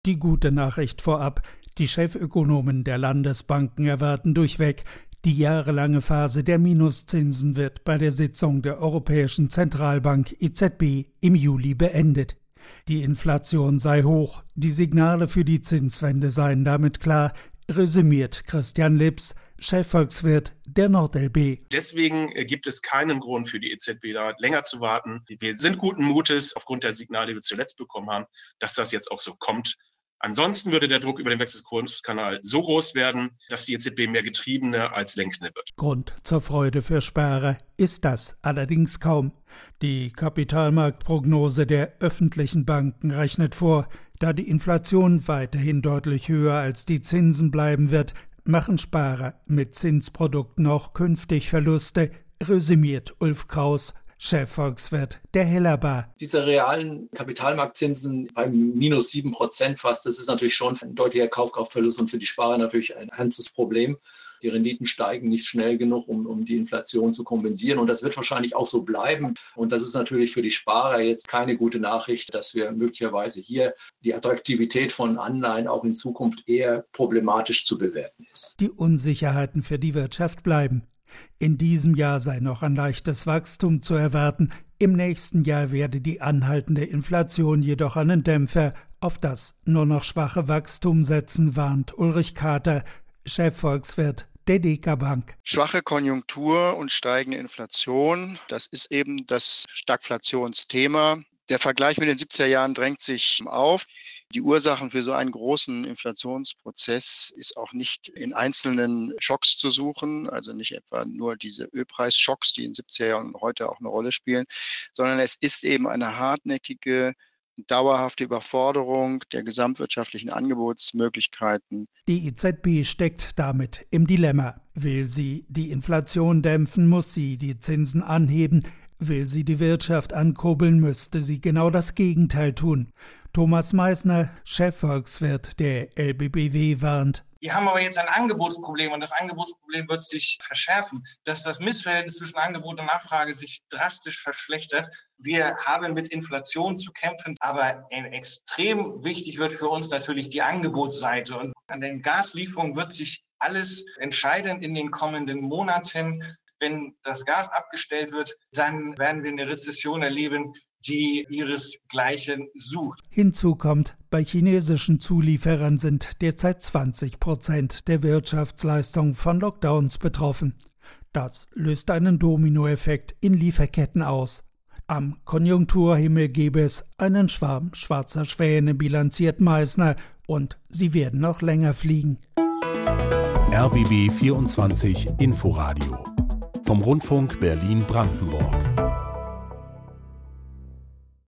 Die gute Nachricht vorab: Die Chefökonomen der Landesbanken erwarten durchweg, die jahrelange Phase der Minuszinsen wird bei der Sitzung der Europäischen Zentralbank EZB im Juli beendet. Die Inflation sei hoch, die Signale für die Zinswende seien damit klar, resümiert Christian Lips, Chefvolkswirt der NordLB. Deswegen gibt es keinen Grund für die EZB da länger zu warten. Wir sind guten Mutes aufgrund der Signale, die wir zuletzt bekommen haben, dass das jetzt auch so kommt. Ansonsten würde der Druck über den Wechselkurskanal so groß werden, dass die EZB mehr Getriebene als Lenkende wird. Grund zur Freude für Sparer ist das allerdings kaum. Die Kapitalmarktprognose der öffentlichen Banken rechnet vor, da die Inflation weiterhin deutlich höher als die Zinsen bleiben wird, machen Sparer mit Zinsprodukten auch künftig Verluste, resümiert Ulf Kraus, Chefvolkswirt der Hellerbar. Diese realen Kapitalmarktzinsen bei minus 7% fast, das ist natürlich schon ein deutlicher Kaufkraftverlust und für die Sparer natürlich ein ernstes Problem. Die Renditen steigen nicht schnell genug, um die Inflation zu kompensieren. Und das wird wahrscheinlich auch so bleiben. Und das ist natürlich für die Sparer jetzt keine gute Nachricht, dass wir möglicherweise hier die Attraktivität von Anleihen auch in Zukunft eher problematisch zu bewerten ist. Die Unsicherheiten für die Wirtschaft bleiben. In diesem Jahr sei noch ein leichtes Wachstum zu erwarten. Im nächsten Jahr werde die anhaltende Inflation jedoch einen Dämpfer auf das nur noch schwache Wachstum setzen, warnt Ulrich Kater, Chefvolkswirt der DK Bank. Schwache Konjunktur und steigende Inflation, das ist eben das Stagflationsthema. Der Vergleich mit den 70er Jahren drängt sich auf. Die Ursachen für so einen großen Inflationsprozess ist auch nicht in einzelnen Schocks zu suchen, also nicht etwa nur diese Ölpreisschocks, die in den 70er Jahren und heute auch eine Rolle spielen, sondern es ist eben eine hartnäckige, dauerhafte Überforderung der gesamtwirtschaftlichen Angebotsmöglichkeiten. Die EZB steckt damit im Dilemma. Will sie die Inflation dämpfen, muss sie die Zinsen anheben. Will sie die Wirtschaft ankurbeln, müsste sie genau das Gegenteil tun. Thomas Meissner, Chefvolkswirt der LBBW, warnt. Wir haben aber jetzt ein Angebotsproblem und das Angebotsproblem wird sich verschärfen, dass das Missverhältnis zwischen Angebot und Nachfrage sich drastisch verschlechtert. Wir haben mit Inflation zu kämpfen, aber extrem wichtig wird für uns natürlich die Angebotsseite. Und an den Gaslieferungen wird sich alles entscheiden in den kommenden Monaten. Wenn das Gas abgestellt wird, dann werden wir eine Rezession erleben, die ihresgleichen sucht. Hinzu kommt, bei chinesischen Zulieferern sind derzeit 20% der Wirtschaftsleistung von Lockdowns betroffen. Das löst einen Dominoeffekt in Lieferketten aus. Am Konjunkturhimmel gäbe es einen Schwarm schwarzer Schwäne, bilanziert Meissner, und sie werden noch länger fliegen. RBB 24 Inforadio vom Rundfunk Berlin-Brandenburg.